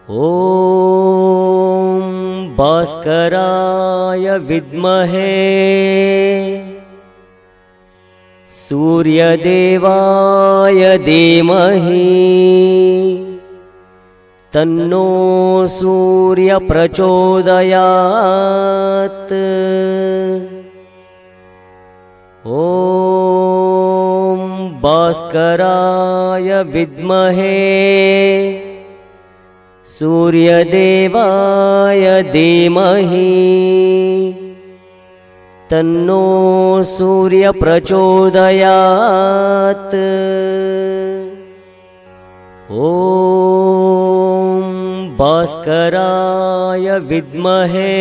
ॐ भास्कराय विद्महे सूर्यदेवाय धीमहि तन्नो सूर्य प्रचोदयात्। ॐ भास्कराय विद्महे सूर्यदेवाय धीमहि तन्नो सूर्य प्रचोदयात्। ॐ भास्कराय विद्महे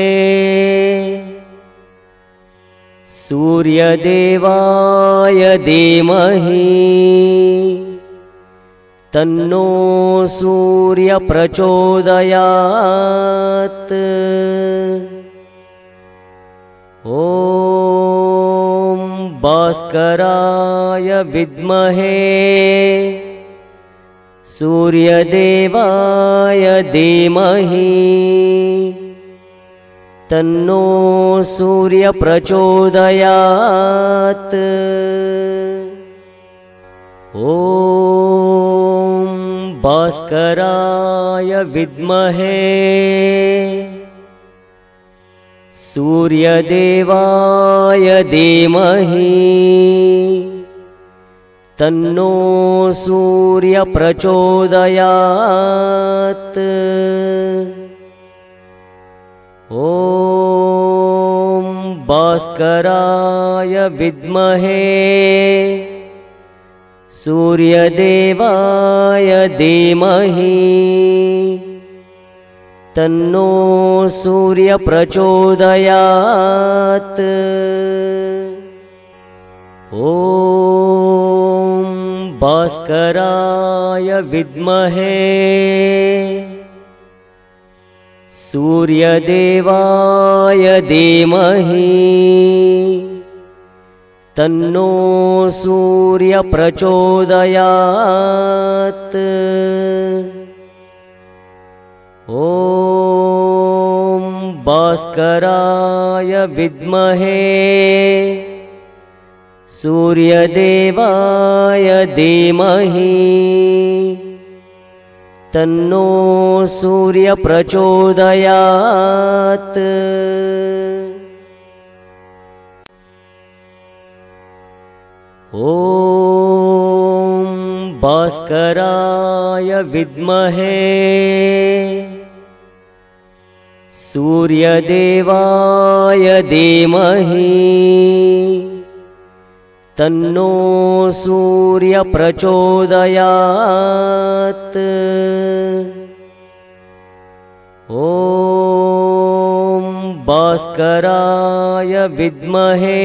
सूर्यदेवाय धीमहि तन्नो सूर्य प्रचोदयात्। ॐ भास्कराय विद्महे सूर्यदेवाय धीमहि तन्नो सूर्य प्रचोदयात्। ॐ भास्कराय विद्महे सूर्यदेवाय धीमहि तन्नो सूर्य प्रचोदयात्। ॐ भास्कराय विद्महे सूर्यदेवाय धीमहि तन्नो सूर्य प्रचोदयात्। ॐ भास्कराय विद्महे सूर्यदेवाय धीमहि तन्नो सूर्य प्रचोदयात्। ॐ भास्कराय विद्महे सूर्यदेवाय धीमहि तन्नो सूर्य प्रचोदयात्। ॐ भास्कराय विद्महे सूर्यदेवाय धीमहि तन्नो सूर्य प्रचोदयात्। ॐ भास्कराय विद्महे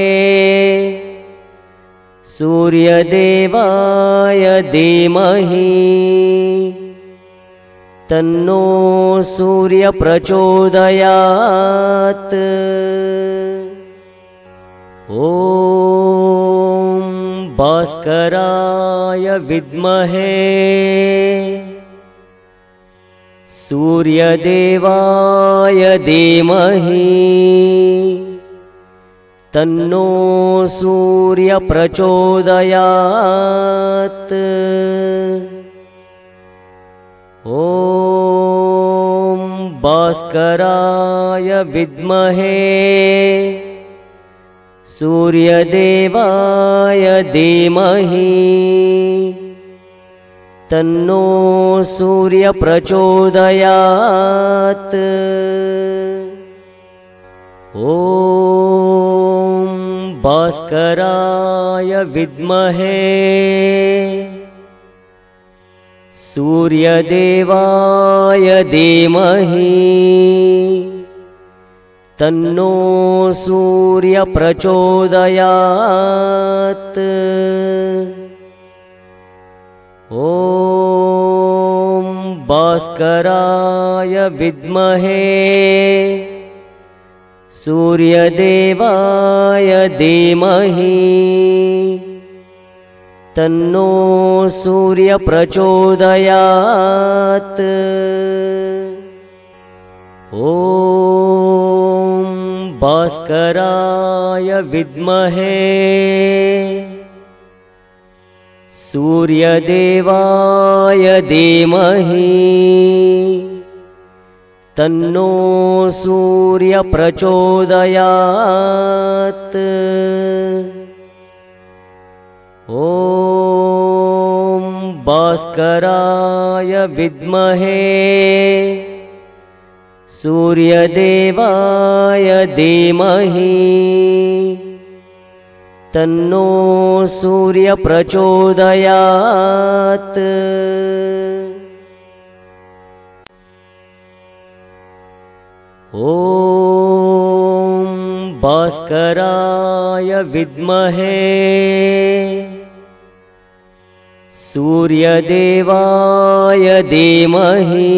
सूर्यदेवाय धीमहि तन्नो सूर्य प्रचोदयात्। ॐ भास्कराय विद्महे सूर्यदेवाय धीमहि तन्नो सूर्य प्रचोदयात्। ॐ भास्कराय विद्महे सूर्यदेवाय धीमहि तन्नो सूर्य प्रचोदयात्। ॐ भास्कराय विद्महे सूर्यदेवाय धीमहि तन्नो सूर्य प्रचोदयात्। ॐ भास्कराय विद्महे सूर्यदेवाय धीमहि तन्नो सूर्य प्रचोदयात्। ॐ भास्कराय विद्महे सूर्यदेवाय धीमहि तन्नो सूर्य प्रचोदयात्। ॐ भास्कराय विद्महे सूर्यदेवाय धीमहि तन्नो सूर्य प्रचोदयात्। ॐ भास्कराय विद्महे सूर्यदेवाय धीमहि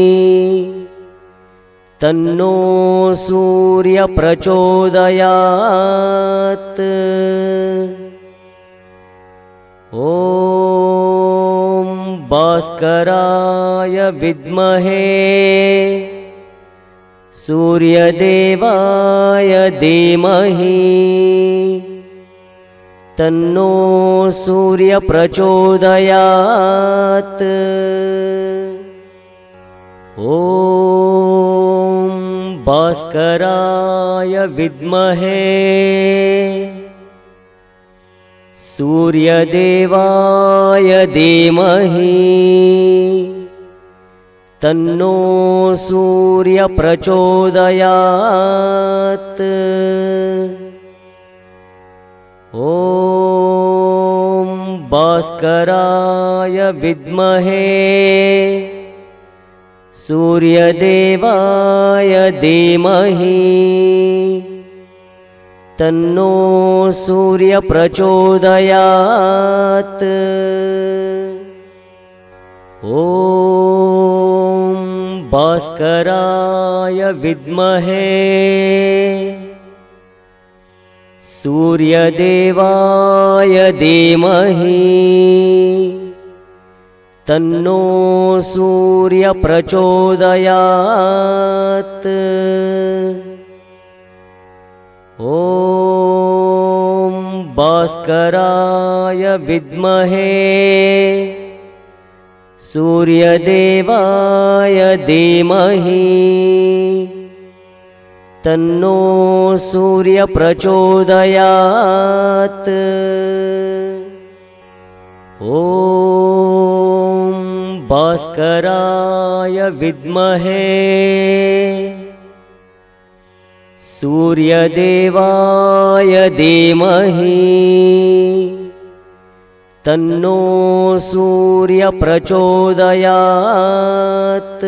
तन्नो सूर्य प्रचोदयात्। ॐ भास्कराय विद्महे सूर्यदेवाय धीमहि तन्नो सूर्य प्रचोदयात्। ॐ भास्कराय विद्महे सूर्यदेवाय धीमहि तन्नो सूर्य प्रचोदयात्। ॐ भास्कराय विद्महे सूर्यदेवाय धीमहि तन्नो सूर्य प्रचोदयात्। ॐ भास्कराय विद्महे सूर्यदेवाय धीमहि तन्नो सूर्य प्रचोदयात्। ॐ भास्कराय विद्महे सूर्यदेवाय धीमहि तन्नो सूर्य प्रचोदयात्। ॐ भास्कराय विद्महे सूर्यदेवाय धीमहि तन्नो सूर्य प्रचोदयात्।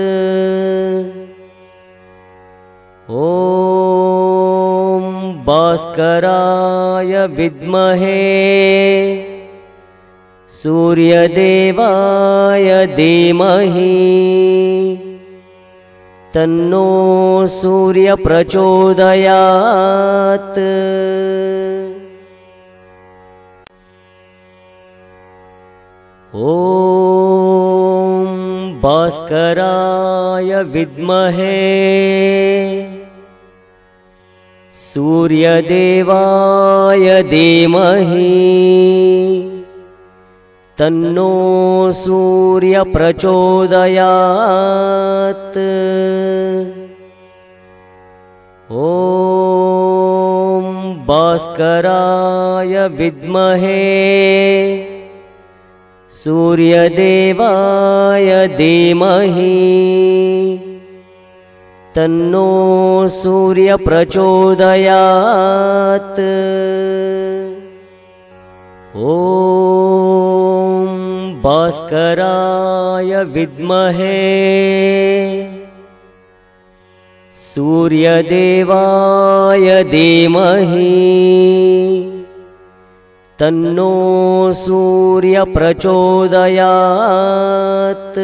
ॐ भास्कराय विद्महे सूर्यदेवाय धीमहि तन्नो सूर्य प्रचोदयात्। ॐ भास्कराय विद्महे सूर्यदेवाय धीमहि तन्नो सूर्य प्रचोदयात्। ॐ भास्कराय विद्महे सूर्यदेवाय धीमहि तन्नो सूर्य प्रचोदयात्। ॐ भास्कराय विद्महे सूर्यदेवाय धीमहि तन्नो सूर्य प्रचोदयात्।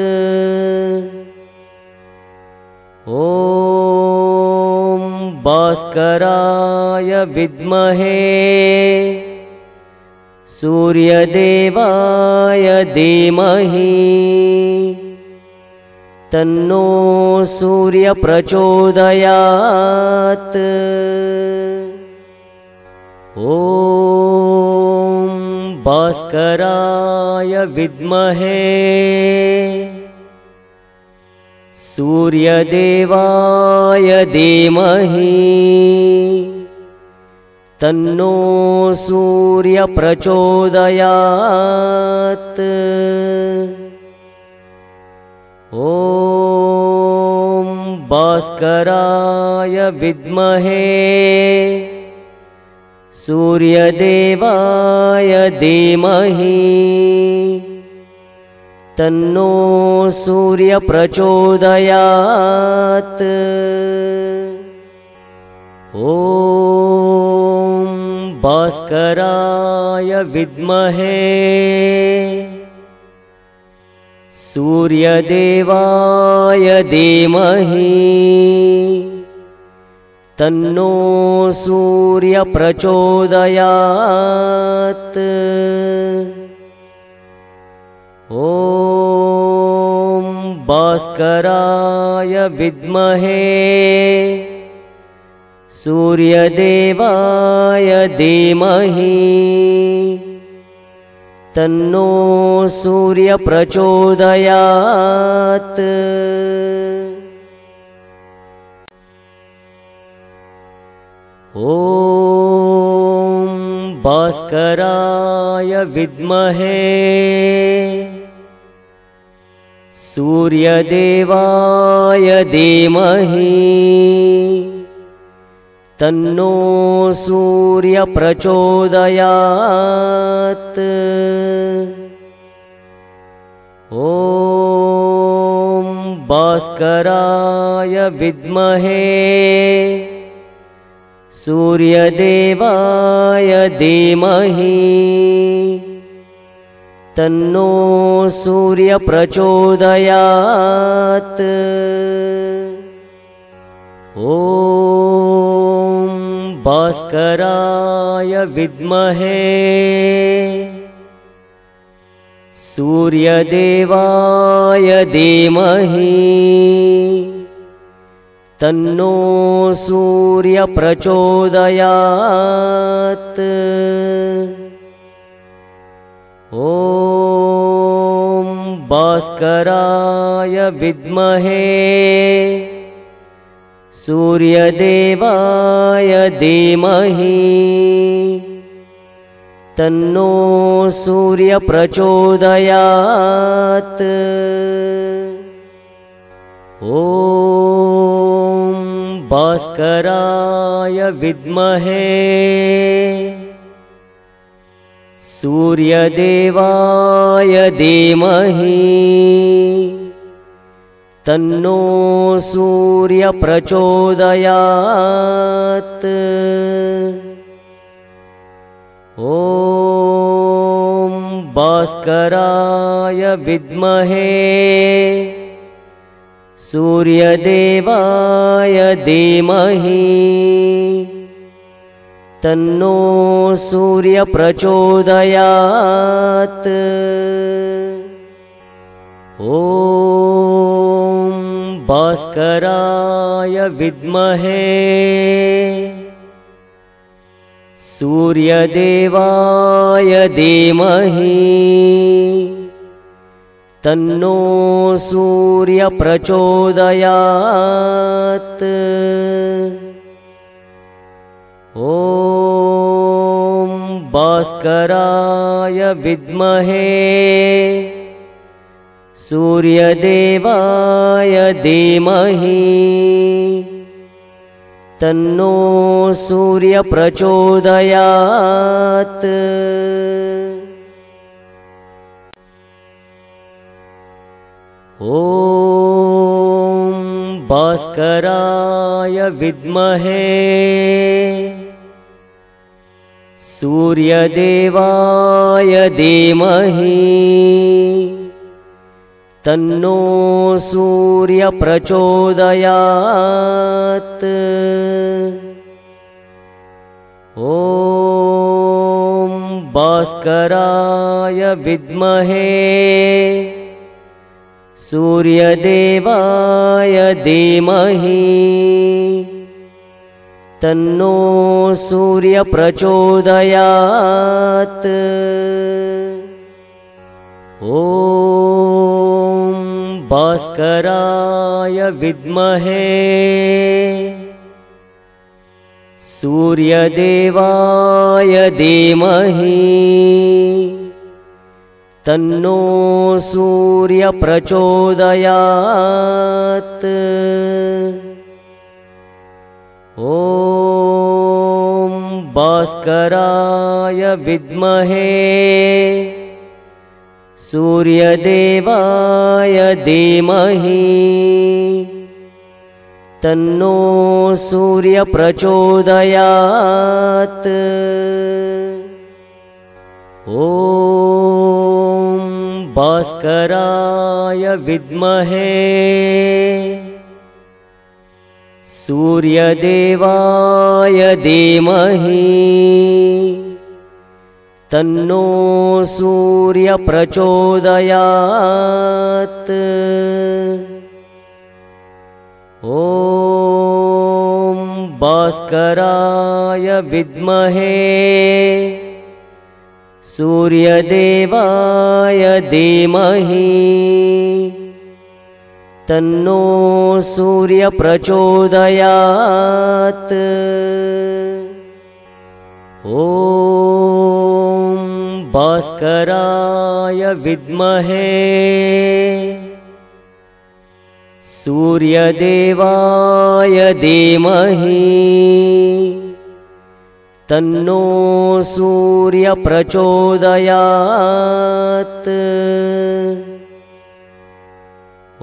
ॐ भास्कराय विद्महे सूर्यदेवाय धीमहि तन्नो सूर्यप्रचोदयात्। ॐ भास्कराय विद्महे सूर्यदेवाय धीमहि तन्नो सूर्यप्रचोदयात्। ॐ भास्कराय विद्महे सूर्यदेवाय धीमहि तन्नो सूर्यप्रचोदयात्। ॐ भास्कराय विद्महे सूर्यदेवाय धीमहि तन्नो सूर्यप्रचोदयात्। ॐ भास्कराय विद्महे सूर्यदेवाय धीमहि तन्नो सूर्यप्रचोदयात्। ॐ भास्कराय विद्महे सूर्यदेवाय धीमहि तन्नो सूर्यप्रचोदयात्। ॐ भास्कराय विद्महे सूर्यदेवाय धीमहि तन्नो सूर्यप्रचोदयात्। ॐ भास्कराय विद्महे सूर्यदेवाय धीमहि तन्नो सूर्यप्रचोदयात्। ॐ भास्कराय विद्महे सूर्यदेवाय धीमहि तन्नो सूर्यप्रचोदयात्। ॐ भास्कराय विद्महे सूर्यदेवाय धीमहि तन्नो सूर्यप्रचोदयात्। ॐ भास्कराय विद्महे सूर्यदेवाय धीमहि तन्नो सूर्यप्रचोदयात्। ॐ भास्कराय विद्महे सूर्यदेवाय धीमहि तन्नो सूर्यप्रचोदयात्। ॐ भास्कराय विद्महे सूर्यदेवाय धीमहि तन्नो सूर्यप्रचोदयात्। ॐ भास्कराय विद्महे सूर्यदेवाय धीमहि तन्नो सूर्यप्रचोदयात्। ॐ भास्कराय विद्महे सूर्यदेवाय धीमहि तन्नो सूर्य प्रचोदयात्। ॐ भास्कराय विद्महे सूर्यदेवाय धीमहि तन्नो सूर्य प्रचोदयात्। ॐ भास्कराय विद्महे सूर्यदेवाय धीमहि तन्नो सूर्य प्रचोदयात्। ॐ भास्कराय विद्महे सूर्यदेवाय धीमहि तन्नो सूर्य प्रचोदयात्। ॐ भास्कराय विद्महे सूर्यदेवाय धीमहि तन्नो सूर्य प्रचोदयात्। ॐ भास्कराय विद्महे सूर्यदेवाय धीमहि तन्नो सूर्य प्रचोदयात्। ॐ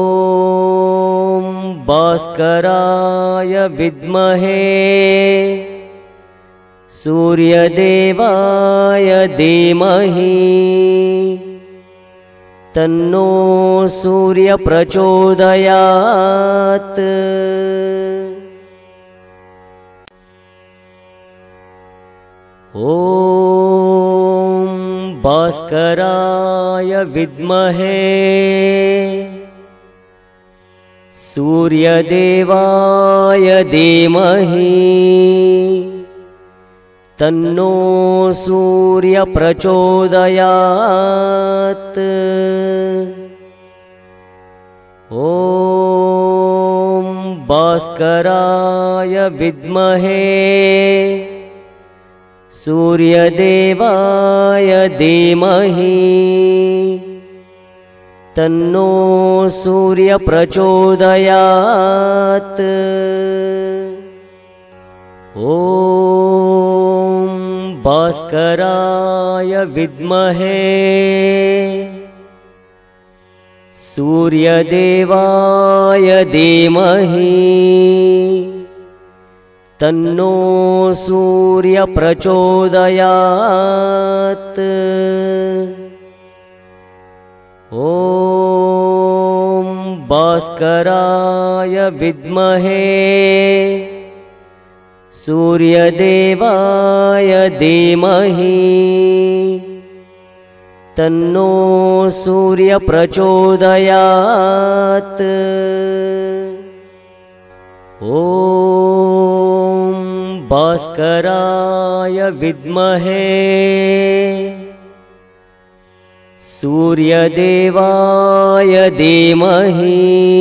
भास्कराय विद्महे सूर्यदेवाय धीमहि तन्नो सूर्य प्रचोदयात्। ॐ भास्कराय विद्महे सूर्यदेवाय धीमहि तन्नो सूर्य प्रचोदयात्। ॐ भास्कराय विद्महे सूर्यदेवाय धीमहि तन्नो सूर्य प्रचोदयात्। ॐ भास्कराय विद्महे सूर्यदेवाय धीमहि तन्नो सूर्य प्रचोदयात्। ॐ भास्कराय विद्महे सूर्यदेवाय धीमहि तन्नो सूर्य प्रचोदयात्। ॐ भास्कराय विद्महे सूर्यदेवाय धीमहि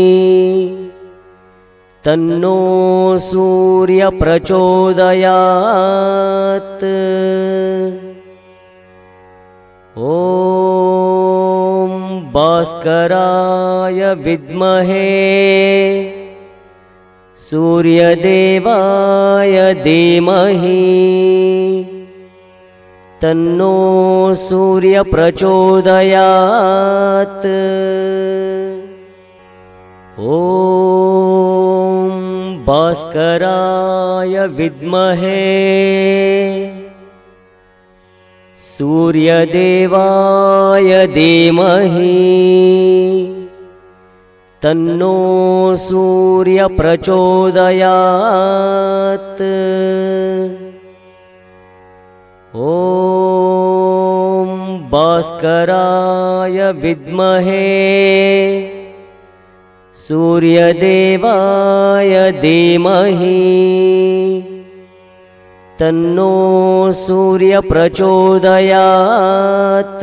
तन्नो सूर्य प्रचोदयात्। ॐ भास्कराय विद्महे सूर्यदेवाय धीमहि तन्नो सूर्य प्रचोदयात्। ॐ भास्कराय विद्महे सूर्यदेवाय धीमहि तन्नो सूर्य प्रचोदयात्। ॐ भास्कराय विद्महे सूर्यदेवाय धीमहि तन्नो सूर्य प्रचोदयात्।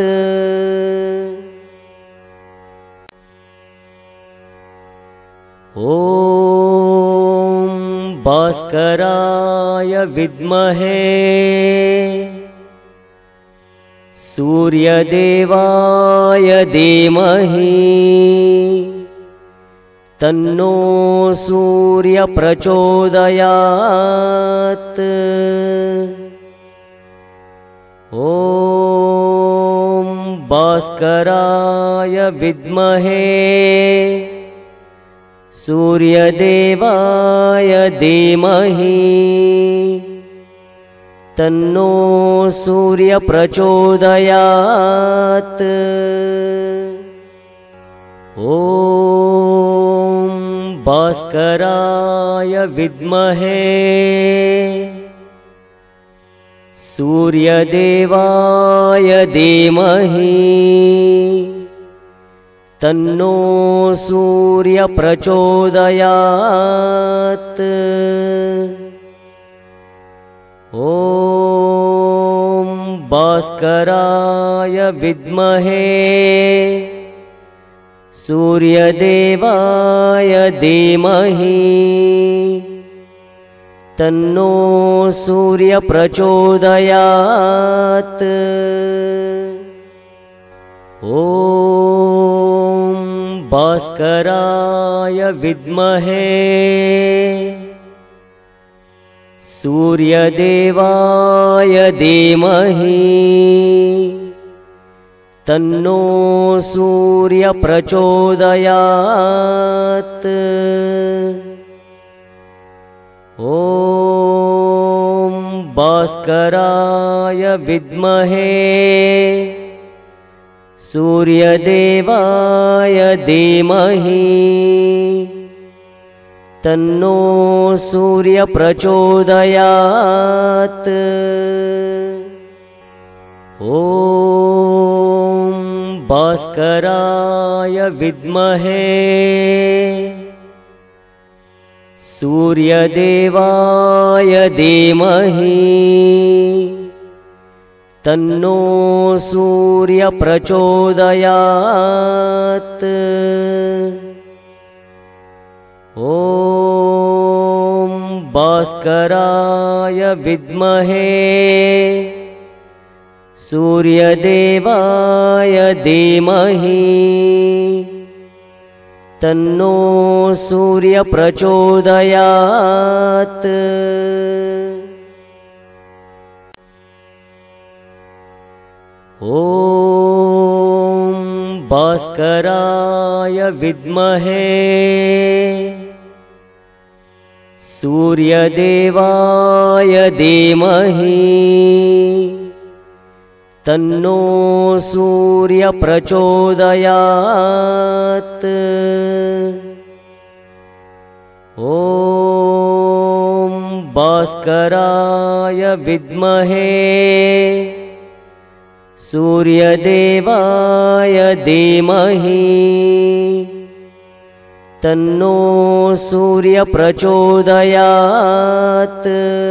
ॐ भास्कराय विद्महे सूर्यदेवाय धीमहि तन्नो सूर्य प्रचोदयात्। ॐ भास्कराय विद्महे सूर्यदेवाय धीमहि तन्नो सूर्य प्रचोदयात्। ॐ भास्कराय विद्महे सूर्यदेवाय धीमहि तन्नो सूर्य प्रचोदयात्। ॐ भास्कराय विद्महे सूर्यदेवाय धीमहि तन्नो सूर्य प्रचोदयात्। ॐ भास्कराय विद्महे सूर्यदेवाय धीमहि तन्नो सूर्य प्रचोदयात्। ॐ भास्कराय विद्महे सूर्यदेवाय धीमहि तन्नो सूर्य प्रचोदयात्। ॐ भास्कराय विद्महे सूर्यदेवाय धीमहि तन्नो सूर्य प्रचोदयात्। ॐ भास्कराय विद्महे सूर्यदेवाय धीमहि तन्नो सूर्य प्रचोदयात्। ॐ भास्कराय विद्महे सूर्यदेवाय धीमहि तन्नो सूर्य प्रचोदयात्। ॐ भास्कराय विद्महे सूर्यदेवाय धीमहि तन्नो सूर्य प्रचोदयात्।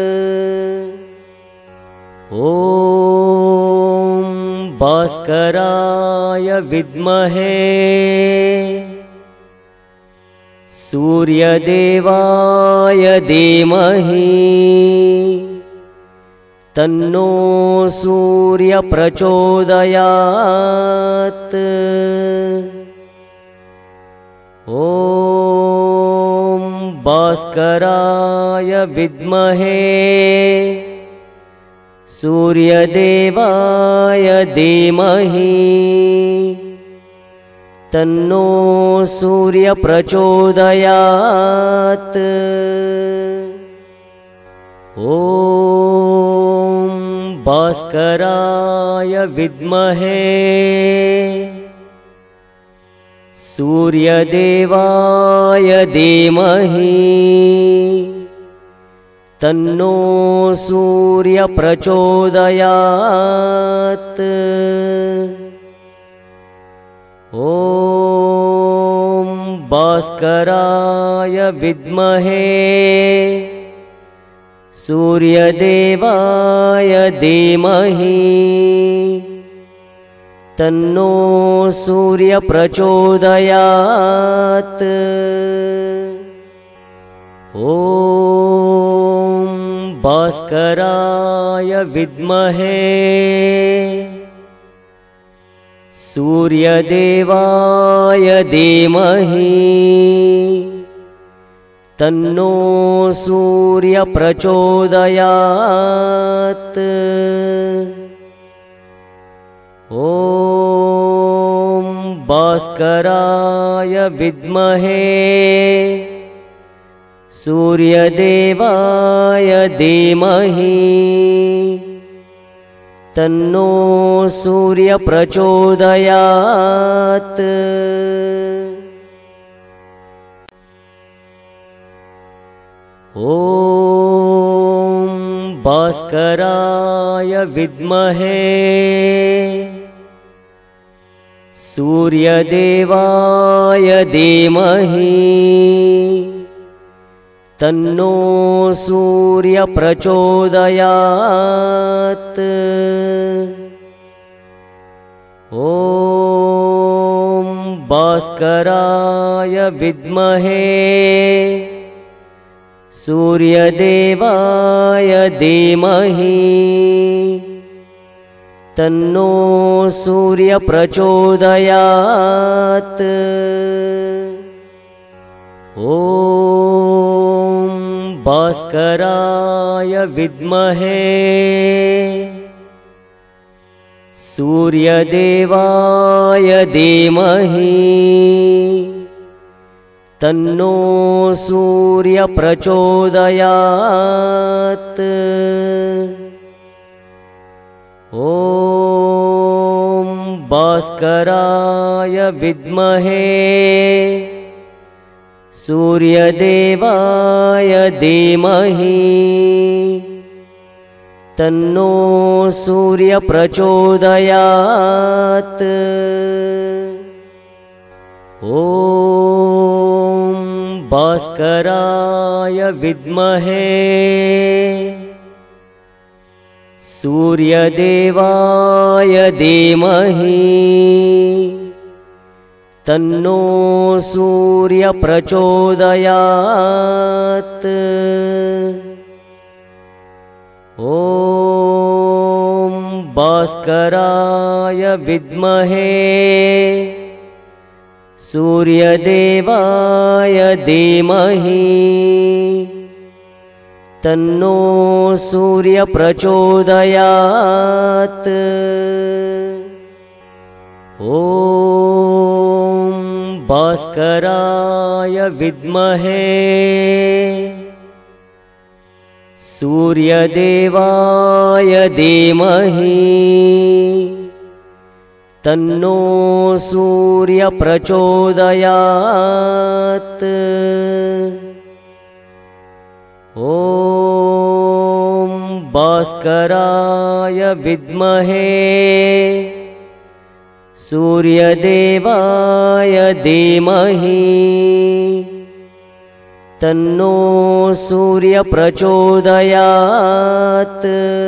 ॐ भास्कराय विद्महे सूर्यदेवाय धीमहि तन्नो सूर्य प्रचोदयात्। ॐ भास्कराय विद्महे सूर्यदेवाय धीमहि तन्नो सूर्य प्रचोदयात्। ॐ भास्कराय विद्महे सूर्यदेवाय धीमहि तन्नो सूर्य प्रचोदयात्। ॐ भास्कराय विद्महे सूर्यदेवाय धीमहि तन्नो सूर्य प्रचोदयात्। ॐ भास्कराय विद्महे सूर्यदेवाय धीमहि तन्नो सूर्य प्रचोदयात्। ॐ भास्कराय विद्महे सूर्यदेवाय धीमहि तन्नो सूर्य प्रचोदयात्। ॐ भास्कराय विद्महे सूर्यदेवाय धीमहि तन्नो सूर्य प्रचोदयात्। ॐ भास्कराय विद्महे सूर्यदेवाय धीमहि तन्नो सूर्य प्रचोदयात्। ॐ भास्कराय विद्महे सूर्यदेवाय धीमहि तन्नो सूर्य प्रचोदयात्। ॐ भास्कराय विद्महे सूर्यदेवाय धीमहि तन्नो सूर्य प्रचोदयात्। ॐ भास्कराय विद्महे सूर्यदेवाय धीमहि तन्नो सूर्य प्रचोदयात्। ॐ भास्कराय विद्महे सूर्यदेवाय धीमहि तन्नो सूर्य प्रचोदयात्। ॐ भास्कराय विद्महे सूर्यदेवाय धीमहि तन्नो सूर्य प्रचोदयात्। ॐ भास्कराय विद्महे सूर्यदेवाय धीमहि तन्नो सूर्य प्रचोदयात्।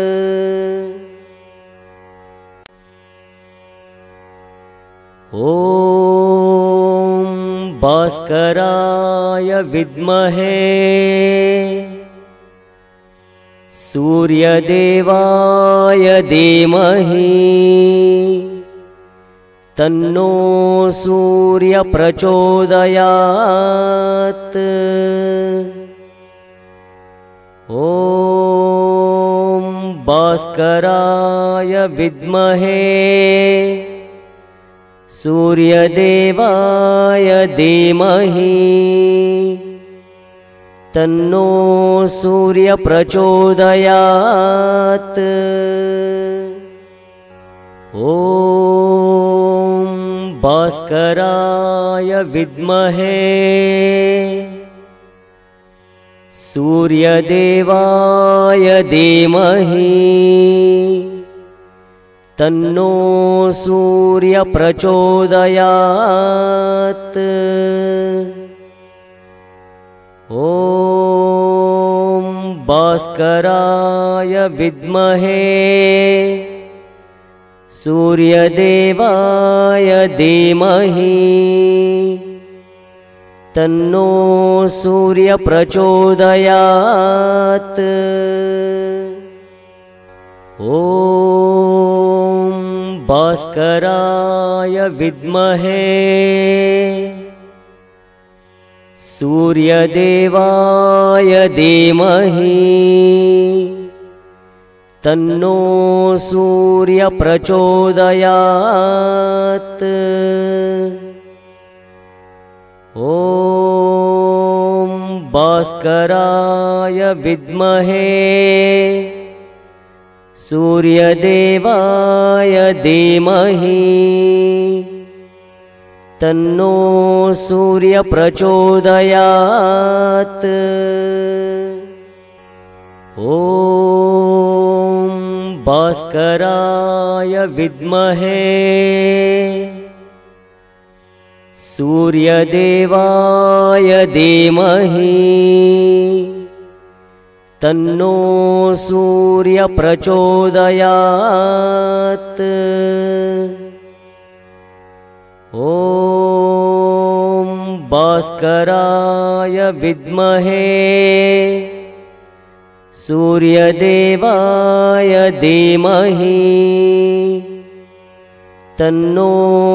ॐ भास्कराय विद्महे सूर्यदेवाय धीमहि तन्नो सूर्य प्रचोदयात्। ॐ भास्कराय विद्महे सूर्यदेवाय धीमहि तन्नो सूर्य प्रचोदयात्। ॐ भास्कराय विद्महे सूर्यदेवाय धीमहि तन्नो सूर्यप्रचोदयात्। ॐ भास्कराय विद्महे सूर्यदेवाय धीमहि तन्नो सूर्यप्रचोदयात्। ॐ भास्कराय विद्महे सूर्यदेवाय धीमहि तन्नो सूर्यप्रचोदयात्। ॐ भास्कराय विद्महे सूर्यदेवाय धीमहि तन्नो सूर्यप्रचोदयात्। ॐ भास्कराय विद्महे सूर्यदेवाय धीमहि तन्नो सूर्यप्रचोदयात्। ॐ भास्कराय विद्महे सूर्यदेवाय धीमहि तन्नो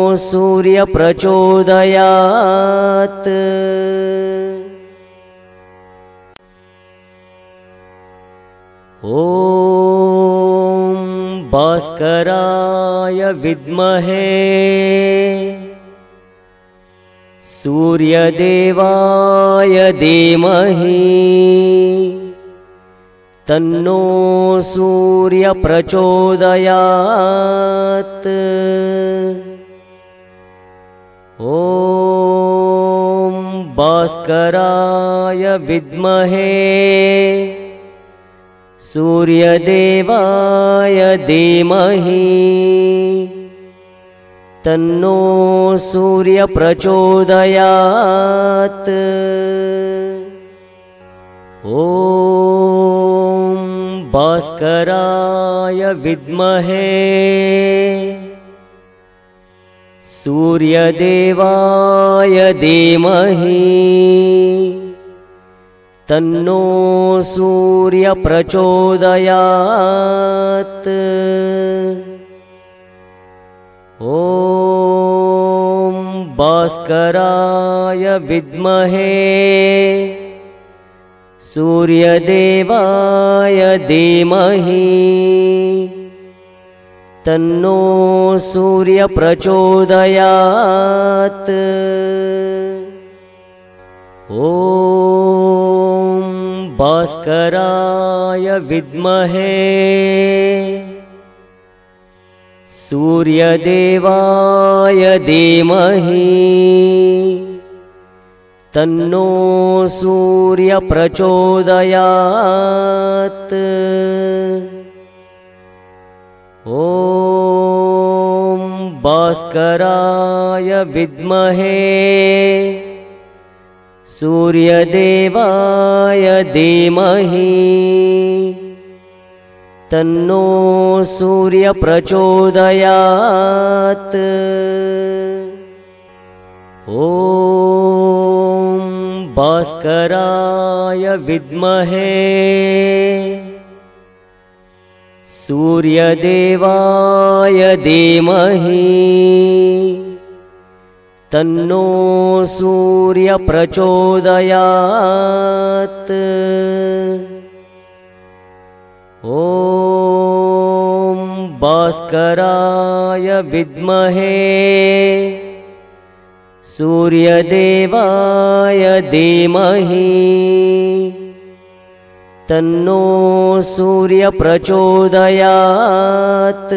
सूर्यप्रचोदयात्। ॐ भास्कराय विद्महे सूर्यदेवाय धीमहि तन्नो सूर्यप्रचोदयात्। ॐ भास्कराय विद्महे सूर्यदेवाय धीमहि तन्नो सूर्यप्रचोदयात्। ॐ भास्कराय विद्महे सूर्यदेवाय धीमहि तन्नो सूर्यप्रचोदयात्। ॐ भास्कराय विद्महे सूर्यदेवाय धीमहि तन्नो सूर्यप्रचोदयात्। ॐ भास्कराय विद्महे सूर्यदेवाय धीमहि तन्नो सूर्यप्रचोदयात्। ॐ भास्कराय विद्महे सूर्यदेवाय धीमहि तन्नो सूर्यप्रचोदयात्। ॐ भास्कराय विद्महे सूर्यदेवाय धीमहि तन्नो सूर्यप्रचोदयात्। ॐ भास्कराय विद्महे सूर्यदेवाय धीमहि तन्नो सूर्यप्रचोदयात्।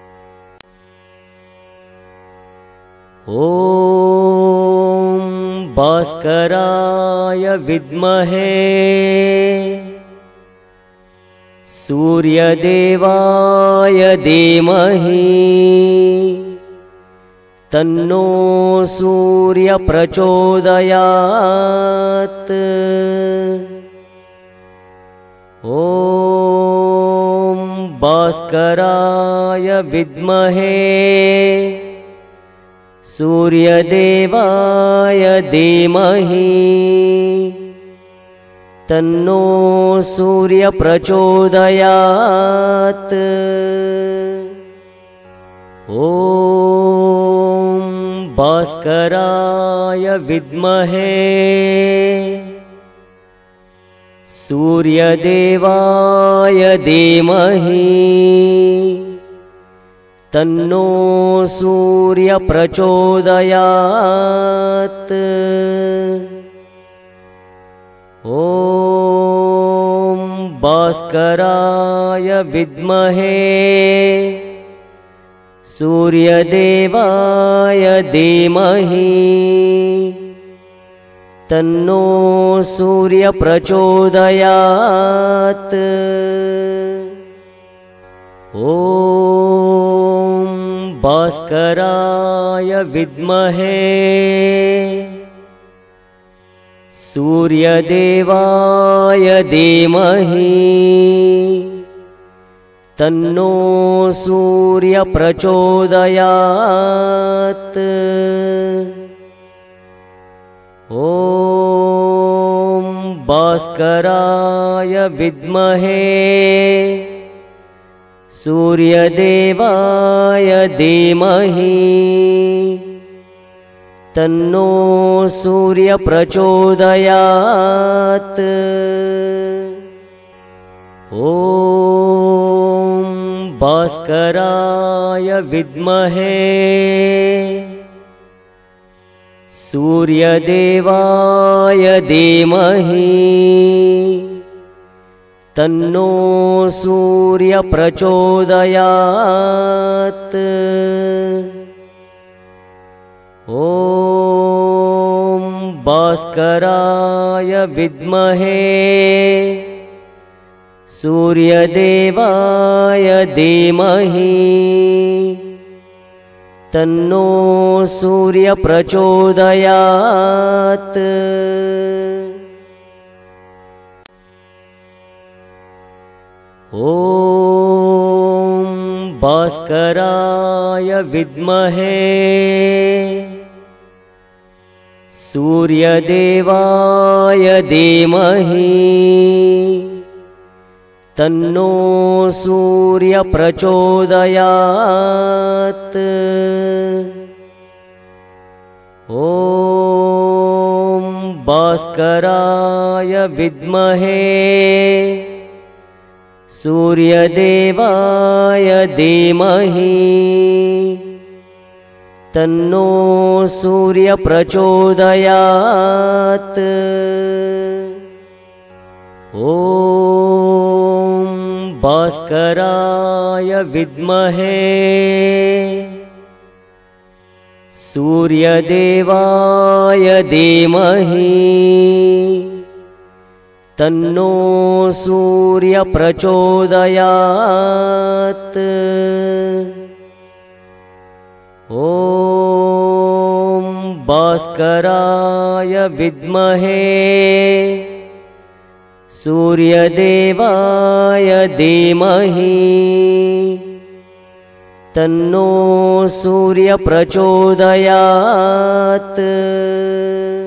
ॐ भास्कराय विद्महे सूर्यदेवाय धीमहि तन्नो सूर्य प्रचोदयात्। ॐ भास्कराय विद्महे सूर्यदेवाय धीमहि तन्नो सूर्य प्रचोदयात्। ॐ भास्कराय विद्महे सूर्यदेवाय धीमहि तन्नो सूर्य प्रचोदयात्। ॐ भास्कराय विद्महे सूर्यदेवाय धीमहि तन्नो सूर्य प्रचोदयात्। ॐ भास्कराय विद्महे सूर्यदेवाय धीमहि तन्नो सूर्य प्रचोदयात्। ॐ भास्कराय विद्महे सूर्यदेवाय धीमहि तन्नो सूर्य प्रचोदयात्। ॐ भास्कराय विद्महे सूर्यदेवाय धीमहि तन्नो सूर्य प्रचोदयात्। ॐ भास्कराय विद्महे सूर्यदेवाय धीमहि तन्नो सूर्य प्रचोदयात्। ॐ भास्कराय विद्महे सूर्यदेवाय धीमहि तन्नो सूर्य प्रचोदयात्। ॐ भास्कराय विद्महे सूर्यदेवाय धीमहि तन्नो सूर्य प्रचोदयात्। ॐ भास्कराय विद्महे सूर्यदेवाय धीमहि तन्नो सूर्य प्रचोदयात्। ॐ भास्कराय विद्महे सूर्यदेवाय धीमहि तन्नो सूर्य प्रचोदयात्।